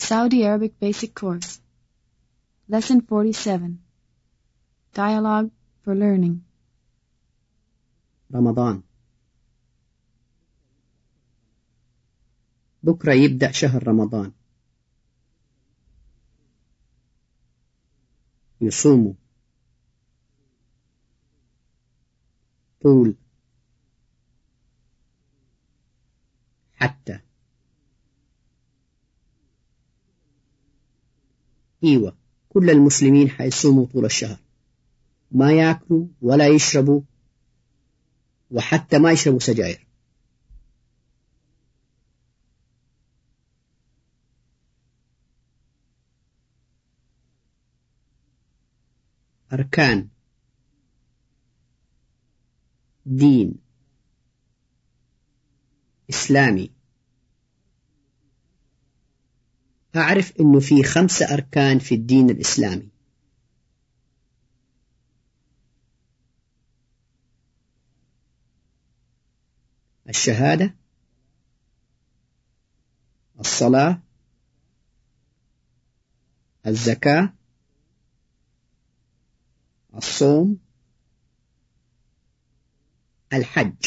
Saudi Arabic Basic Course. Lesson 47. Dialogue for Learning. رمضان. بكرة يبدأ شهر رمضان. يصوموا. طول. حتى. إيوة، كل المسلمين حيصوموا طول الشهر، ما يأكلوا ولا يشربوا، وحتى ما يشربوا سجاير. أركان دين إسلامي. أعرف إنه في 5 أركان في الدين الإسلامي. الشهادة، الصلاة، الزكاة، الصوم، الحج.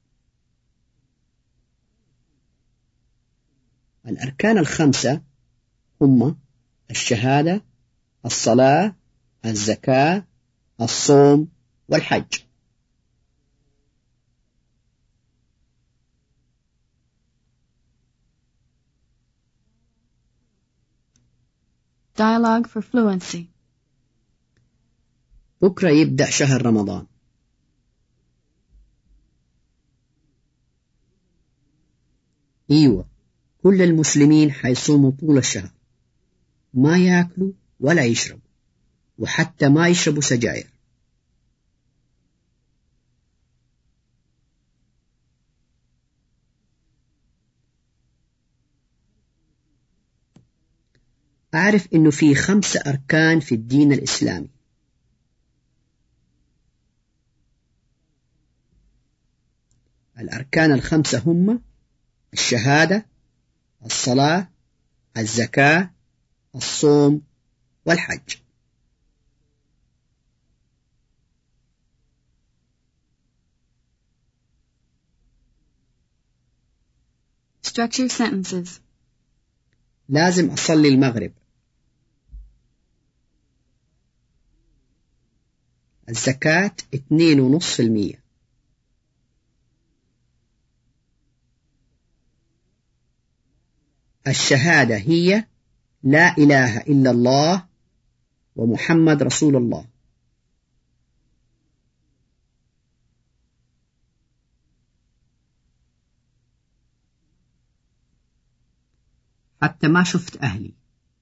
الأركان ال5 هم الشهادة، الصلاة، الزكاة، الصوم، والحج. Dialogue for Fluency. بكرة يبدأ شهر رمضان. إيوة، كل المسلمين حيصوموا طول الشهر، ما يأكلوا ولا يشربوا، وحتى ما يشربوا سجاير. أعرف إنه في 5 أركان في الدين الإسلامي. الأركان ال5 هم الشهادة، الصلاة، الزكاة، الصوم، والحج. Structure sentences. لازم أصلي المغرب. الزكاة 2.5%. الشهادة هي لا إله إلا الله ومحمد رسول الله. حتى ما شفت أهلي.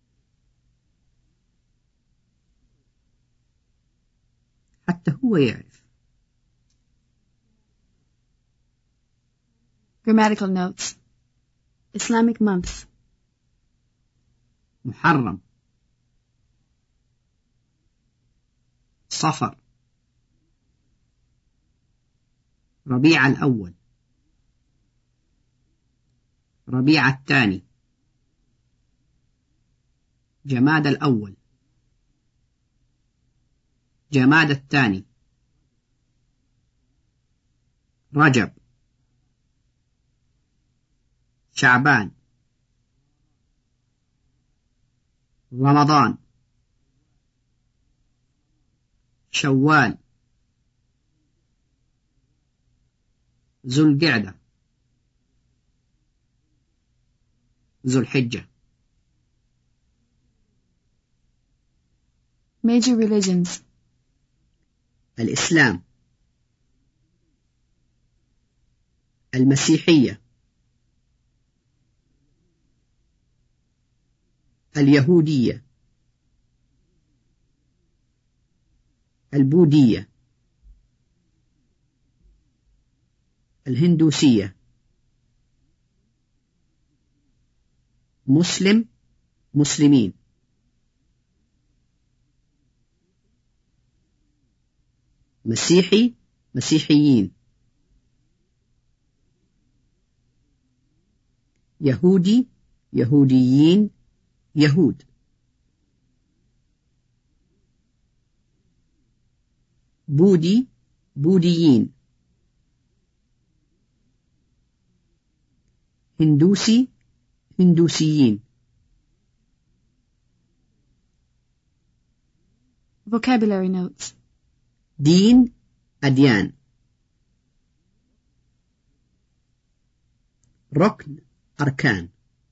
حتى هو يعرف. Grammatical notes. Islamic months. محرم، صفر، ربيع الأول، ربيع الثاني، جماد الأول، جماد الثاني، رجب، شعبان، رمضان، شوال، ذو القعدة، ذو الحجة. Major religions. الإسلام، المسيحية، اليهودية، البوذية، الهندوسية. مسلم، مسلمين. مسيحي، مسيحيين. يهودي، يهوديين، يهود. بودي بوديين. هندوسي هندوسيين. Vocabulary notes. دين أديان. ركن أركان.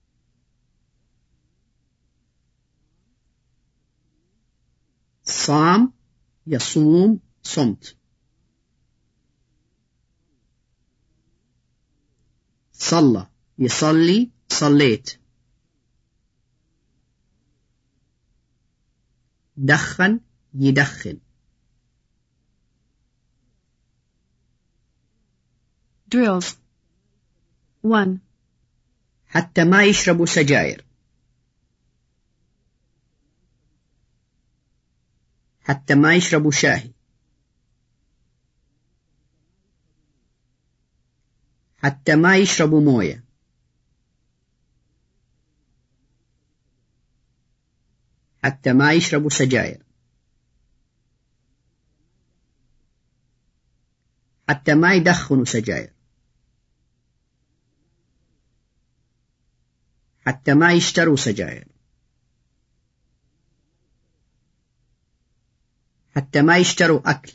صام يصوم صمت. صلى يصلي صليت. دخن يدخن. Drills. 1. حتى ما يشربوا سجاير. حتى ما يشربوا شاهي. حتى ما يشربوا موية. حتى ما يشربوا سجاير. حتى ما يدخنوا سجاير. حتى ما يشتروا سجاير. حتى ما يشتروا أكل.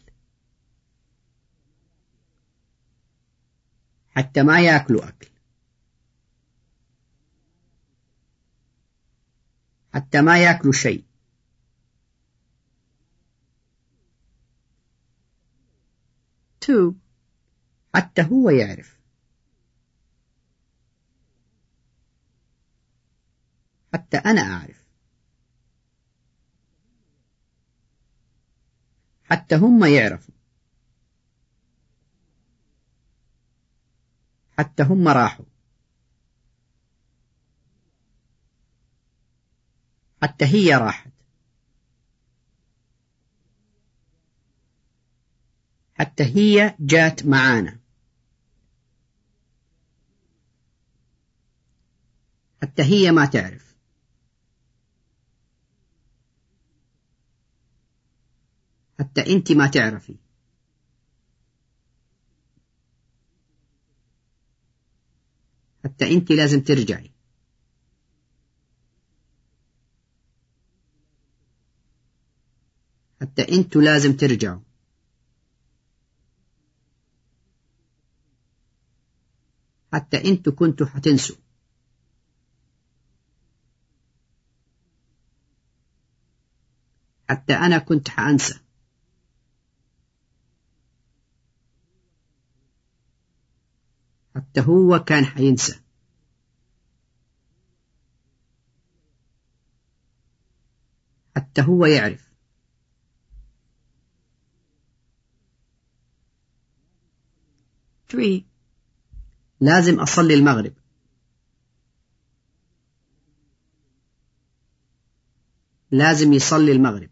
حتى ما يأكلوا أكل. حتى ما يأكلوا شيء. Two. حتى هو يعرف. حتى أنا أعرف. حتى هم يعرفوا. حتى هم راحوا. حتى هي راحت. حتى هي جات معانا. حتى هي ما تعرف. حتى أنت ما تعرفي. حتى أنت لازم ترجعي. حتى أنتوا لازم ترجعوا. حتى أنتوا كنتوا حتنسوا. حتى أنا كنت حأنسى. حتى هو كان حينسى. حتى هو يعرف. Three. لازم أصلي المغرب. لازم يصلي المغرب.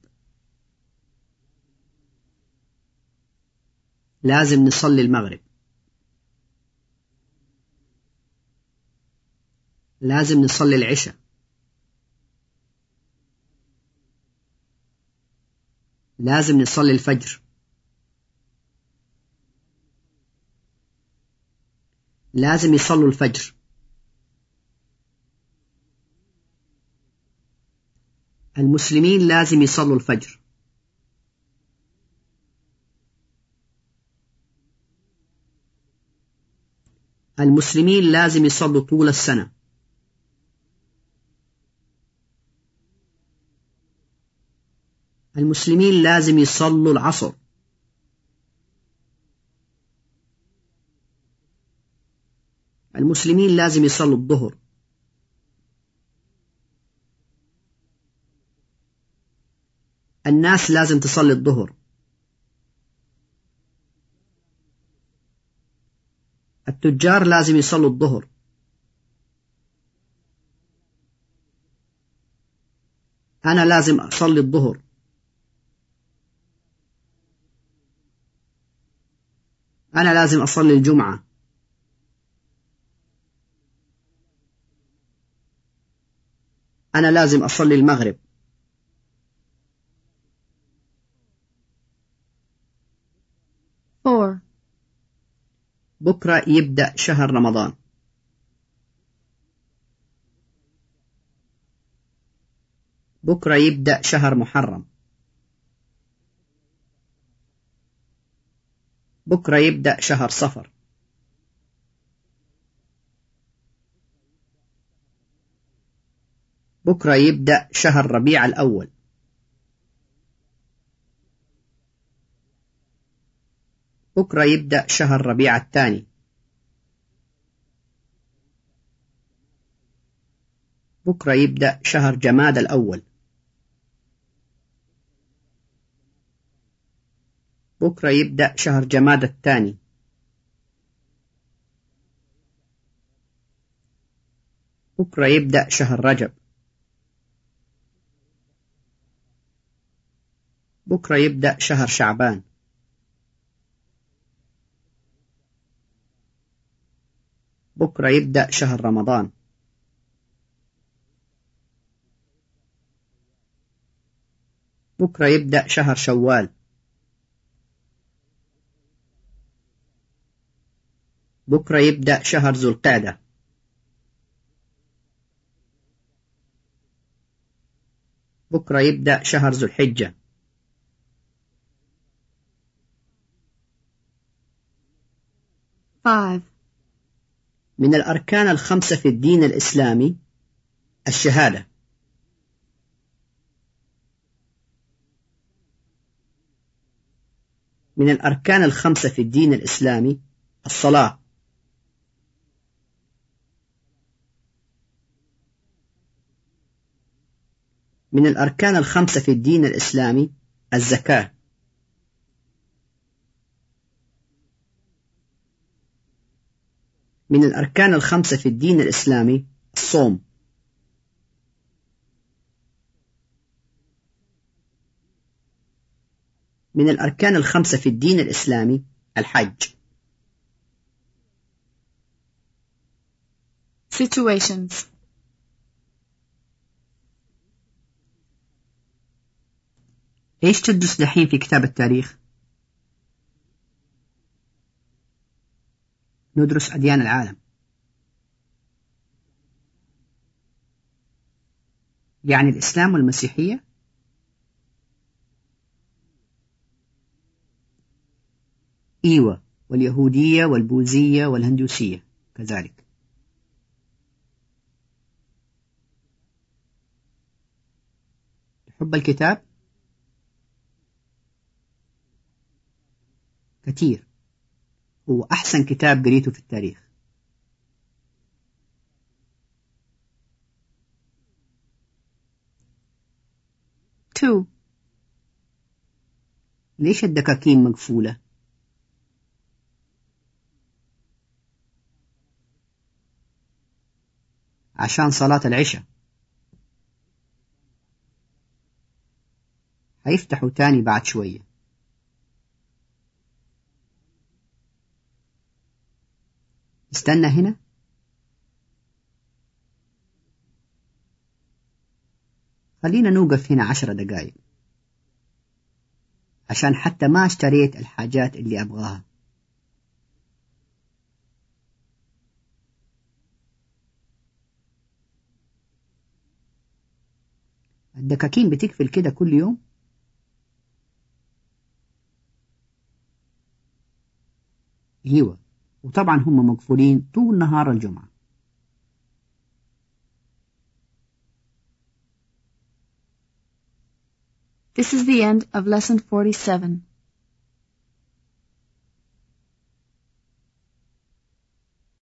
لازم نصلي المغرب. لازم نصلي العشاء. لازم نصلي الفجر. لازم يصلوا الفجر. المسلمين لازم يصلوا الفجر. المسلمين لازم يصلوا طول السنة. المسلمين لازم يصلوا العصر. المسلمين لازم يصلوا الظهر. الناس لازم تصلي الظهر. التجار لازم يصلوا الظهر. أنا لازم أصلي الظهر. أنا لازم أصلي الجمعة. أنا لازم أصلي المغرب. 4. بكرة يبدأ شهر رمضان. بكرة يبدأ شهر محرم. بكرة يبدأ شهر صفر. بكرة يبدأ شهر ربيع الأول. بكرة يبدأ شهر ربيع الثاني. بكرة يبدأ شهر جماد الأول. بكرة يبدأ شهر جماد الثاني. بكرة يبدأ شهر رجب. بكرة يبدأ شهر شعبان. بكرة يبدأ شهر رمضان. بكرة يبدأ شهر شوال. بكرة يبدأ شهر ذو القعدة. بكرة يبدأ شهر ذو الحجة. Five. من الأركان الخمسة في الدين الإسلامي الشهادة. من الأركان الخمسة في الدين الإسلامي الصلاة. من الأركان الخمسة في الدين الإسلامي الزكاة. من الأركان الخمسة في الدين الإسلامي الصوم. من الأركان الخمسة في الدين الإسلامي الحج. Situations. إيش تدرس دحين في كتاب التاريخ؟ ندرس أديان العالم. يعني الإسلام والمسيحية؟ إيوة، واليهودية والبوذية والهندوسية كذلك. تحب الكتاب؟ كثير. هو أحسن كتاب قريته في التاريخ. 2. ليش الدكاكين مقفولة؟ عشان صلاة العشاء. هيفتحوا تاني بعد شوية. استنى هنا. خلينا نوقف هنا 10 دقايق عشان حتى ما اشتريت الحاجات اللي أبغاها. الدكاكين بتقفل كده كل يوم؟ ايوه، وطبعا هم مقفولين طول نهار الجمعة. This is the end of lesson 47.